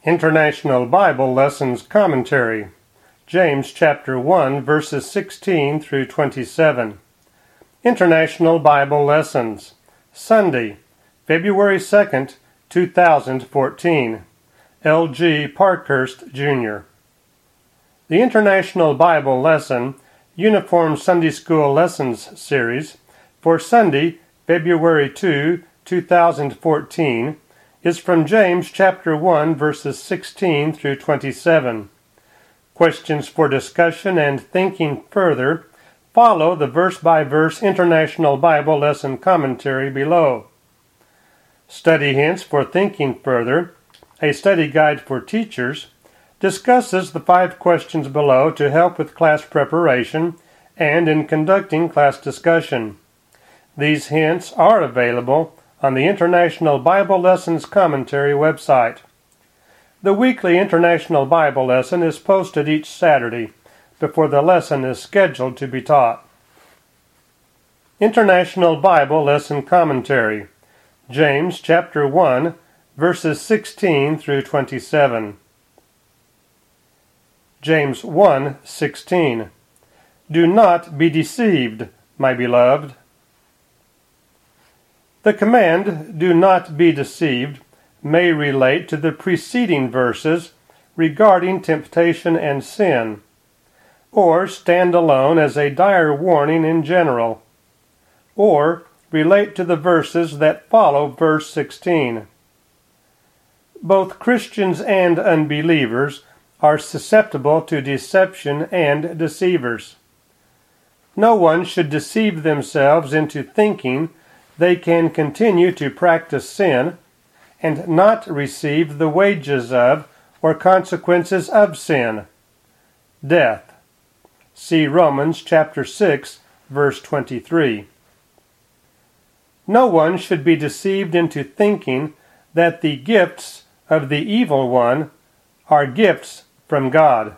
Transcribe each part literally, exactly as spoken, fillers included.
International Bible Lessons Commentary, James chapter one, verses sixteen through twenty-seven. International Bible Lessons, Sunday, February second, two thousand fourteen. L G Parkhurst, Junior The International Bible Lesson Uniform Sunday School Lessons Series for Sunday, February second, two thousand fourteen, is from James chapter one, verses sixteen through twenty-seven. Questions for discussion and thinking further follow the verse-by-verse International Bible Lesson Commentary below. Study Hints for Thinking Further, a study guide for teachers, discusses the five questions below to help with class preparation and in conducting class discussion. These hints are available on the International Bible Lessons Commentary website. The weekly International Bible Lesson is posted each Saturday before the lesson is scheduled to be taught. International Bible Lesson Commentary, James chapter one, verses sixteen through twenty-seven. James one sixteen. Do not be deceived, my beloved. The command, do not be deceived, may relate to the preceding verses regarding temptation and sin, or stand alone as a dire warning in general, or relate to the verses that follow verse sixteen. Both Christians and unbelievers are susceptible to deception and deceivers. No one should deceive themselves into thinking they can continue to practice sin and not receive the wages of or consequences of sin, death. See Romans chapter six, verse twenty-three. No one should be deceived into thinking that the gifts of the evil one are gifts from God.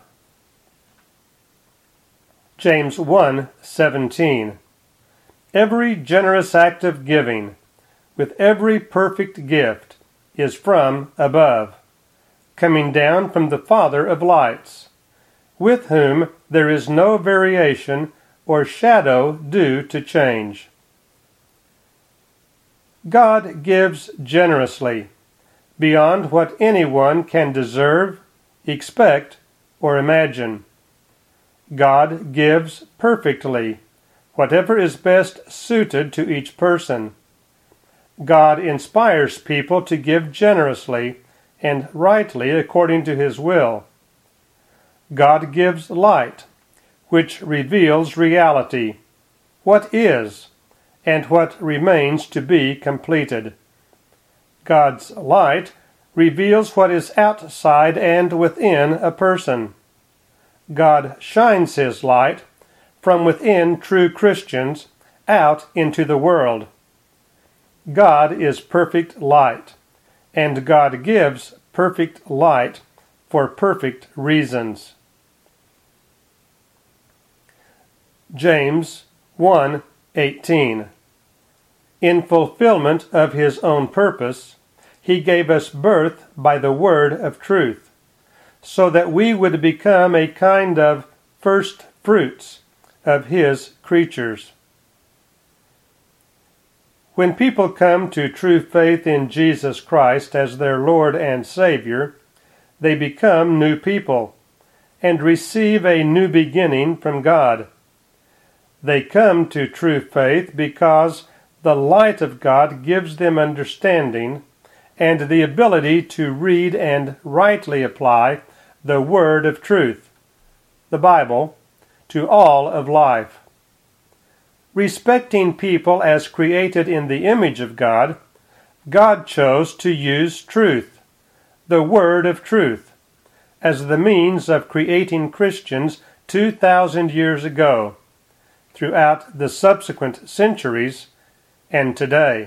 James one seventeen. Every generous act of giving, with every perfect gift, is from above, coming down from the Father of lights, with whom there is no variation or shadow due to change. God gives generously, beyond what anyone can deserve, expect, or imagine. God gives perfectly, whatever is best suited to each person. God inspires people to give generously and rightly according to His will. God gives light, which reveals reality, what is, and what remains to be completed. God's light reveals what is outside and within a person. God shines His light from within true Christians out into the world. God is perfect light, and God gives perfect light for perfect reasons. James one eighteen. In fulfillment of His own purpose, He gave us birth by the word of truth, so that we would become a kind of first fruits of His creatures. When people come to true faith in Jesus Christ as their Lord and Savior, they become new people and receive a new beginning from God. They come to true faith because the light of God gives them understanding and the ability to read and rightly apply the word of truth, the Bible, to all of life. Respecting people as created in the image of God, God chose to use truth, the word of truth, as the means of creating Christians two thousand years ago, throughout the subsequent centuries, and today.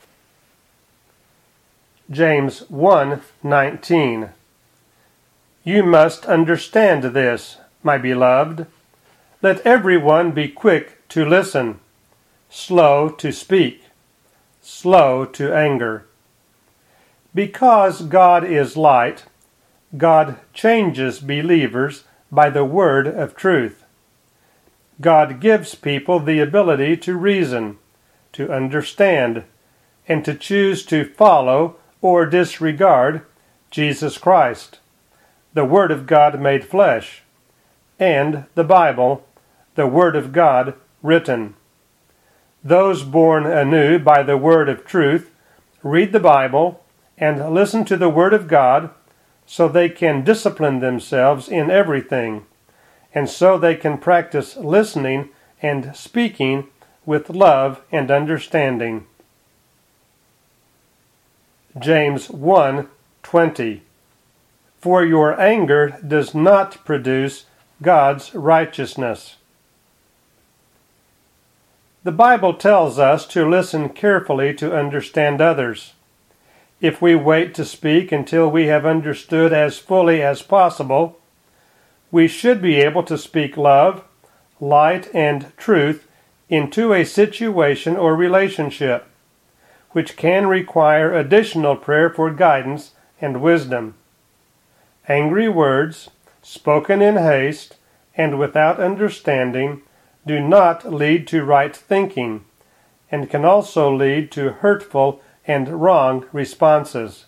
James one nineteen. You must understand this, my beloved. Let everyone be quick to listen, slow to speak, slow to anger. Because God is light, God changes believers by the word of truth. God gives people the ability to reason, to understand, and to choose to follow or disregard Jesus Christ, the Word of God made flesh, and the Bible, the Word of God written. Those born anew by the word of truth read the Bible and listen to the Word of God so they can discipline themselves in everything, and so they can practice listening and speaking with love and understanding. James one twenty. For your anger does not produce God's righteousness. The Bible tells us to listen carefully to understand others. If we wait to speak until we have understood as fully as possible, we should be able to speak love, light, and truth into a situation or relationship, which can require additional prayer for guidance and wisdom. Angry words, spoken in haste and without understanding, do not lead to right thinking, and can also lead to hurtful and wrong responses.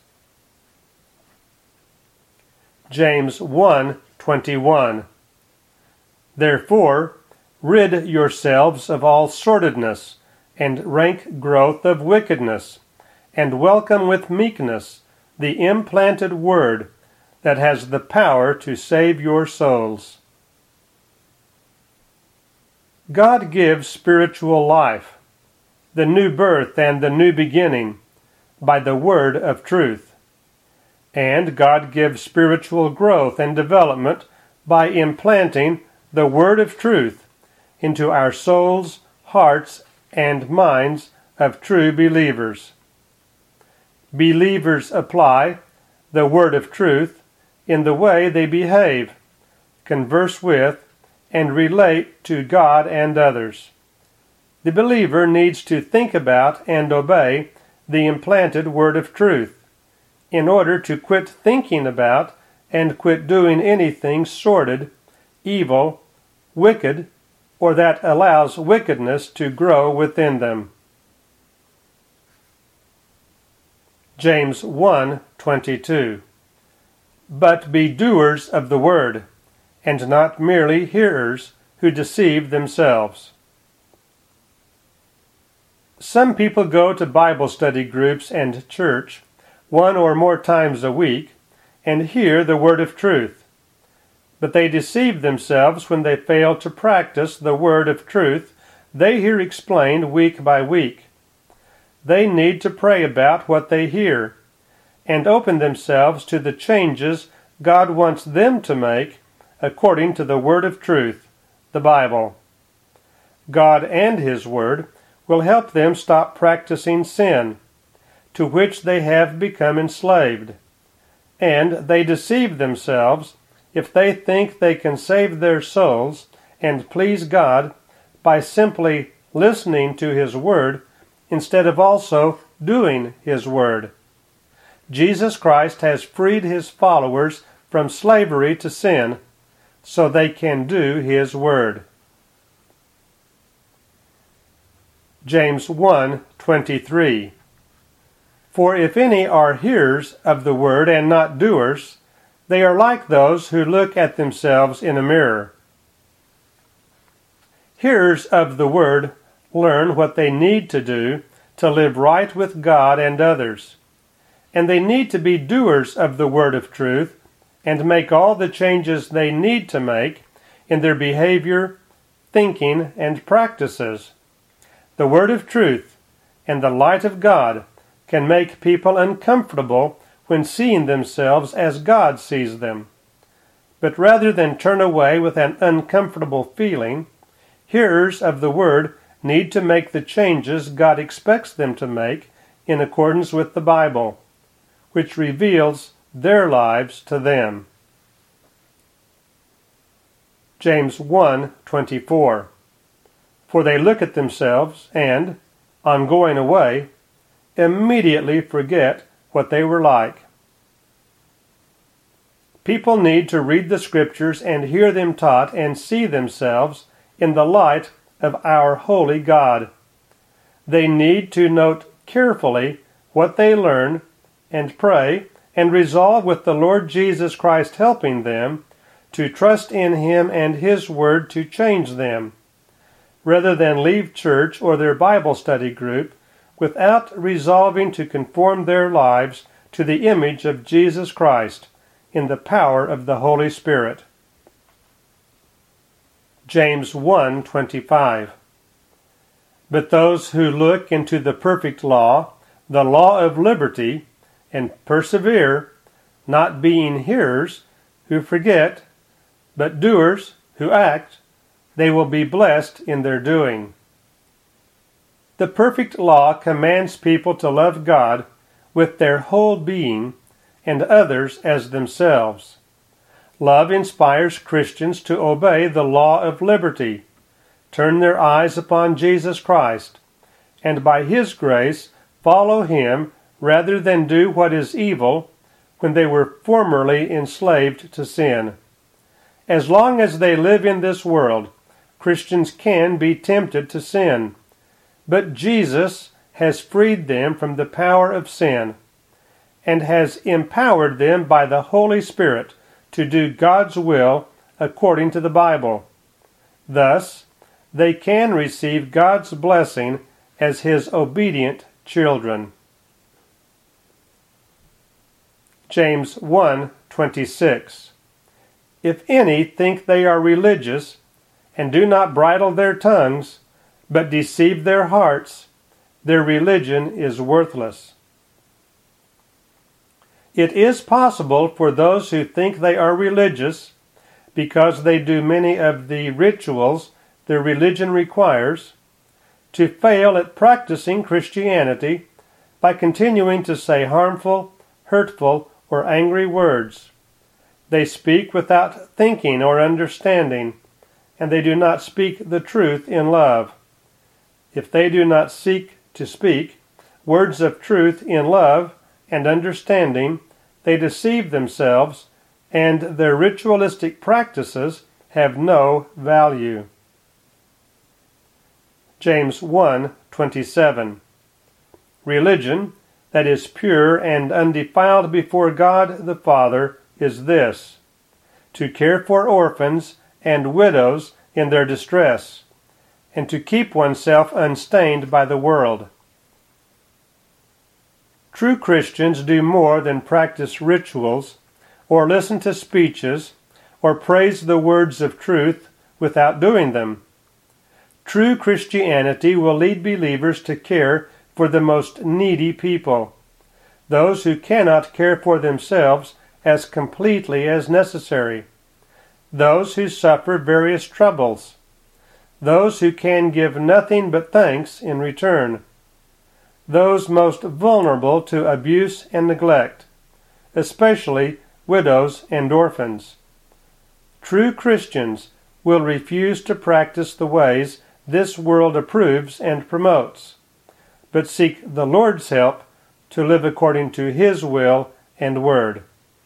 James one twenty-one. Therefore, rid yourselves of all sordidness and rank growth of wickedness, and welcome with meekness the implanted word that has the power to save your souls. God gives spiritual life, the new birth and the new beginning, by the word of truth. And God gives spiritual growth and development by implanting the word of truth into our souls, hearts, and minds of true believers. Believers apply the word of truth in the way they behave, converse with, and relate to God and others. The believer needs to think about and obey the implanted word of truth in order to quit thinking about and quit doing anything sordid, evil, wicked, or that allows wickedness to grow within them. James one twenty-two. But be doers of the word, and not merely hearers who deceive themselves. Some people go to Bible study groups and church one or more times a week and hear the word of truth, but they deceive themselves when they fail to practice the word of truth they hear explained week by week. They need to pray about what they hear and open themselves to the changes God wants them to make according to the word of truth, the Bible. God and His word will help them stop practicing sin, to which they have become enslaved, and they deceive themselves if they think they can save their souls and please God by simply listening to His word instead of also doing His word. Jesus Christ has freed His followers from slavery to sin so they can do His word. James one twenty-three. For if any are hearers of the word and not doers, they are like those who look at themselves in a mirror. Hearers of the word learn what they need to do to live right with God and others, and they need to be doers of the word of truth and make all the changes they need to make in their behavior, thinking, and practices. The word of truth and the light of God can make people uncomfortable when seeing themselves as God sees them. But rather than turn away with an uncomfortable feeling, hearers of the word need to make the changes God expects them to make in accordance with the Bible, which reveals their lives to them. James one twenty-four. For they look at themselves and, on going away, immediately forget what they were like. People need to read the Scriptures and hear them taught and see themselves in the light of our holy God. They need to note carefully what they learn and pray and resolve, with the Lord Jesus Christ helping them, to trust in Him and His Word to change them, rather than leave church or their Bible study group without resolving to conform their lives to the image of Jesus Christ in the power of the Holy Spirit. James one twenty-five. But those who look into the perfect law, the law of liberty, and persevere, not being hearers who forget, but doers who act, they will be blessed in their doing. The perfect law commands people to love God with their whole being and others as themselves. Love inspires Christians to obey the law of liberty, turn their eyes upon Jesus Christ, and by His grace follow Him rather than do what is evil when they were formerly enslaved to sin. As long as they live in this world, Christians can be tempted to sin, but Jesus has freed them from the power of sin and has empowered them by the Holy Spirit to do God's will according to the Bible. Thus, they can receive God's blessing as His obedient children. James one twenty-six. If any think they are religious, and do not bridle their tongues, but deceive their hearts, their religion is worthless. It is possible for those who think they are religious, because they do many of the rituals their religion requires, to fail at practicing Christianity by continuing to say harmful, hurtful, or angry words. They speak without thinking or understanding, and they do not speak the truth in love. If they do not seek to speak words of truth in love and understanding, they deceive themselves, and their ritualistic practices have no value. James one twenty-seven. Religion that is pure and undefiled before God the Father is this: to care for orphans and widows in their distress, and to keep oneself unstained by the world. True Christians do more than practice rituals, or listen to speeches, or praise the words of truth without doing them. True Christianity will lead believers to care for the most needy people, those who cannot care for themselves as completely as necessary, those who suffer various troubles, those who can give nothing but thanks in return, those most vulnerable to abuse and neglect, especially widows and orphans. True Christians will refuse to practice the ways this world approves and promotes, but seek the Lord's help to live according to His will and word.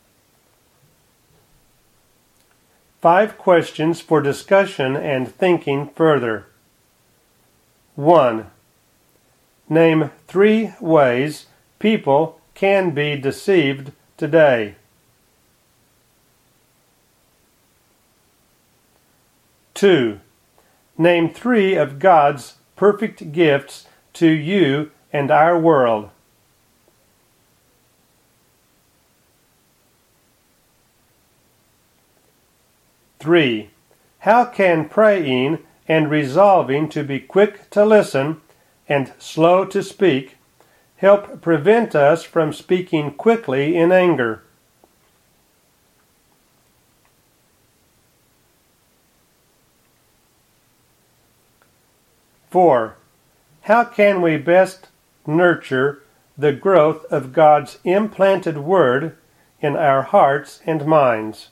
Five questions for discussion and thinking further. one. Name three ways people can be deceived today. two. Name three of God's perfect gifts to you and our world. three. How can praying and resolving to be quick to listen and slow to speak help prevent us from speaking quickly in anger? four. How can we best nurture the growth of God's implanted Word in our hearts and minds?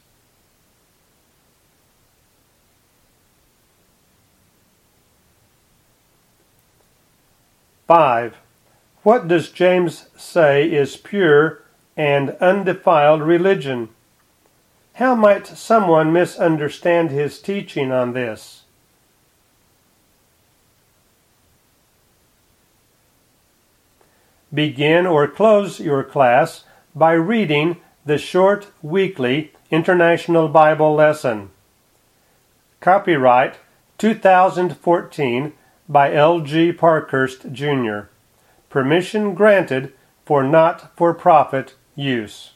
five. What does James say is pure and undefiled religion? How might someone misunderstand his teaching on this? Begin or close your class by reading the short weekly International Bible Lesson. Copyright two thousand fourteen by L G Parkhurst, Junior Permission granted for not-for-profit use.